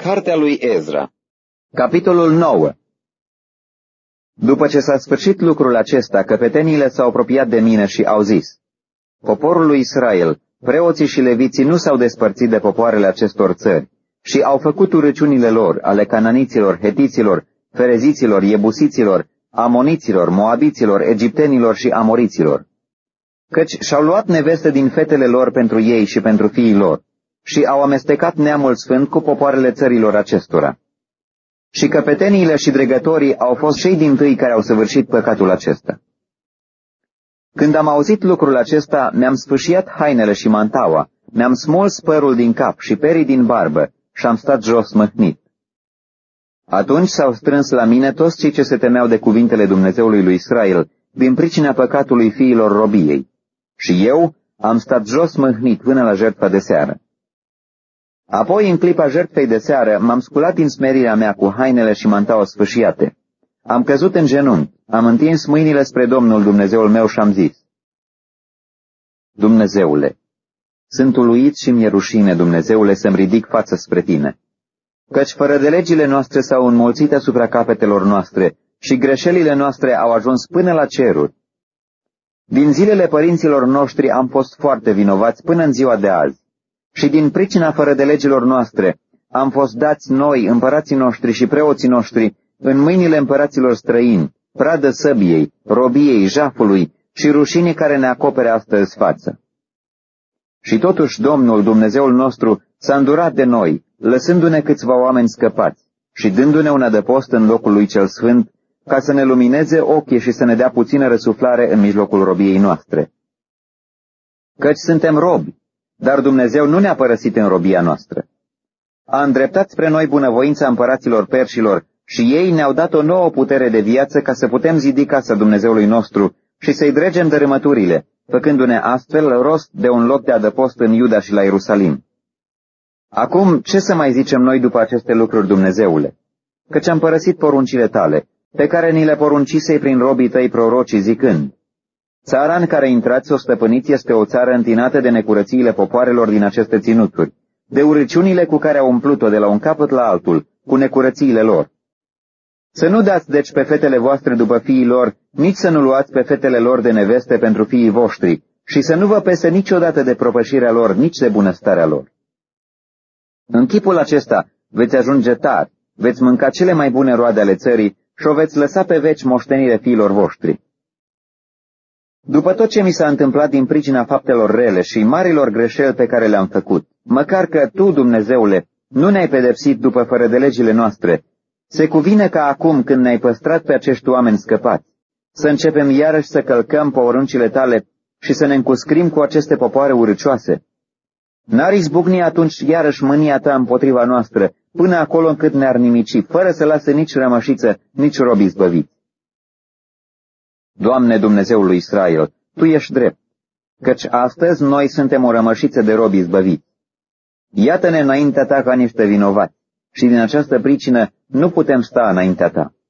Cartea lui Ezra. Capitolul 9. După ce s-a sfârșit lucrul acesta, căpeteniile s-au apropiat de mine și au zis: Poporul lui Israel, preoții și leviții nu s-au despărțit de popoarele acestor țări și au făcut urăciunile lor, ale cananiților, hetiților, fereziților, iebusiților, amoniților, moabiților, egiptenilor și amoriților. Căci și-au luat neveste din fetele lor pentru ei și pentru fiii lor și au amestecat neamul sfânt cu popoarele țărilor acestora. Și căpeteniile și dregătorii au fost cei dintâi care au săvârșit păcatul acesta. Când am auzit lucrul acesta, mi-am sfâșiat hainele și mantaua, mi-am smuls părul din cap și perii din barbă și am stat jos măhnit. Atunci s-au strâns la mine toți cei ce se temeau de cuvintele Dumnezeului lui Israel, din pricina păcatului fiilor robiei. Și eu am stat jos măhnit până la jertfa de seară. Apoi, în clipa jertfei de seară, m-am sculat din smerirea mea cu hainele și mantaua sfâșiate. Am căzut în genunchi, am întins mâinile spre Domnul Dumnezeul meu și am zis: Dumnezeule, sunt uluit și mi-e rușine, Dumnezeule, să-mi ridic față spre tine, căci fără de legile noastre s-au înmulțit asupra capetelor noastre și greșelile noastre au ajuns până la ceruri. Din zilele părinților noștri am fost foarte vinovați până în ziua de azi. Și din pricina fără de legilor noastre am fost dați noi, împărații noștri și preoții noștri, în mâinile împăraților străini, pradă săbiei, robiei, jafului și rușinii care ne acopere astăzi față. Și totuși Domnul, Dumnezeul nostru, s-a îndurat de noi, lăsându-ne câțiva oameni scăpați și dându-ne un adăpost în locul lui cel sfânt, ca să ne lumineze ochii și să ne dea puțină răsuflare în mijlocul robiei noastre. Căci suntem robi, dar Dumnezeu nu ne-a părăsit în robia noastră. A îndreptat spre noi bunăvoința împăraților perșilor și ei ne-au dat o nouă putere de viață ca să putem zidi casa Dumnezeului nostru și să-i dregem dărâmăturile, făcându-ne astfel rost de un loc de adăpost în Iuda și la Ierusalim. Acum, ce să mai zicem noi după aceste lucruri, Dumnezeule? Căci am părăsit poruncile tale, pe care ni le poruncisei prin robii tăi prorocii, zicând: Țara în care intrați să o stăpâniți este o țară întinată de necurățiile popoarelor din aceste ținuturi, de urăciunile cu care au umplut-o de la un capăt la altul, cu necurățiile lor. Să nu dați deci pe fetele voastre după fiii lor, nici să nu luați pe fetele lor de neveste pentru fiii voștri, și să nu vă pese niciodată de propășirea lor, nici de bunăstarea lor. În chipul acesta veți ajunge tari, veți mânca cele mai bune roade ale țării și o veți lăsa pe veci moștenire fiilor voștri. După tot ce mi s-a întâmplat din pricina faptelor rele și marilor greșeli pe care le-am făcut, măcar că Tu, Dumnezeule, nu ne-ai pedepsit după fără de legile noastre, se cuvine ca acum, când ne-ai păstrat pe acești oameni scăpați, să începem iarăși să călcăm poruncile Tale și să ne încuscrim cu aceste popoare urâcioase. N-ar izbucni atunci iarăși mânia Ta împotriva noastră, până acolo încât ne-ar nimici, fără să lasă nici rămășiță, nici robi izbăviți. Doamne, Dumnezeul lui Israel, Tu ești drept, căci astăzi noi suntem o rămășiță de robi izbăviți. Iată-ne înaintea Ta ca niște vinovați și din această pricină nu putem sta înaintea Ta.